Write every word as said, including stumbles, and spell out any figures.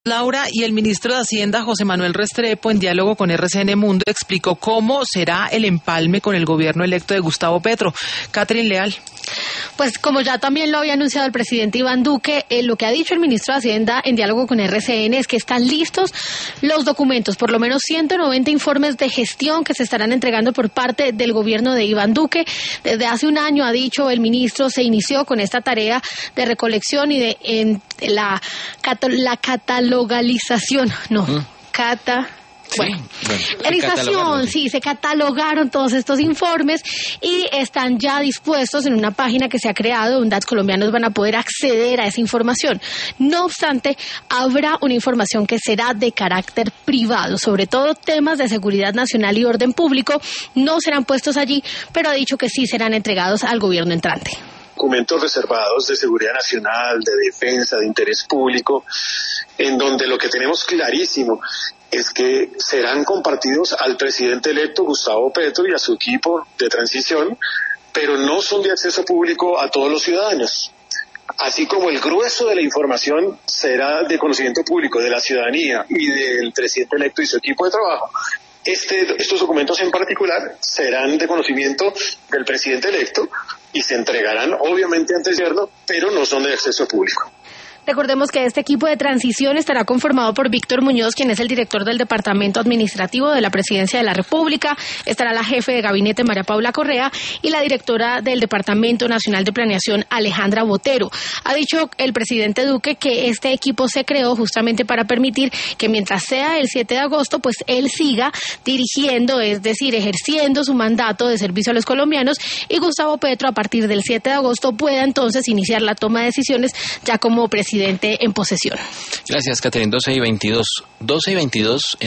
Laura, y el ministro de Hacienda, José Manuel Restrepo, en diálogo con R C N Mundo, explicó cómo será el empalme con el gobierno electo de Gustavo Petro. Catherine Leal. Pues como ya también lo había anunciado el presidente Iván Duque, eh, lo que ha dicho el ministro de Hacienda en diálogo con R C N es que están listos los documentos, por lo menos ciento noventa informes de gestión que se estarán entregando por parte del gobierno de Iván Duque. Desde hace un año, ha dicho el ministro, se inició con esta tarea de recolección y de en, la, la catalogalización, no, ¿Mm? cata... Bueno, sí, bueno, sí, se catalogaron todos estos informes y están ya dispuestos en una página que se ha creado donde los colombianos van a poder acceder a esa información. No obstante, habrá una información que será de carácter privado, sobre todo temas de seguridad nacional y orden público, no serán puestos allí, pero ha dicho que sí serán entregados al gobierno entrante. Documentos reservados de seguridad nacional, de defensa, de interés público, en donde lo que tenemos clarísimo es que serán compartidos al presidente electo Gustavo Petro y a su equipo de transición, pero no son de acceso público a todos los ciudadanos. Así como el grueso de la información será de conocimiento público de la ciudadanía y del presidente electo y su equipo de trabajo, este, estos documentos en particular serán de conocimiento del presidente electo y se entregarán obviamente ante el gobierno, pero no son de acceso público. Recordemos que este equipo de transición estará conformado por Víctor Muñoz, quien es el director del Departamento Administrativo de la Presidencia de la República, estará la jefe de gabinete María Paula Correa y la directora del Departamento Nacional de Planeación Alejandra Botero. Ha dicho el presidente Duque que este equipo se creó justamente para permitir que mientras sea el siete de agosto, pues él siga dirigiendo, es decir, ejerciendo su mandato de servicio a los colombianos, y Gustavo Petro a partir del siete de agosto pueda entonces iniciar la toma de decisiones ya como presidente en posesión. Gracias, Catherine. doce y veintidós. doce y veintidós.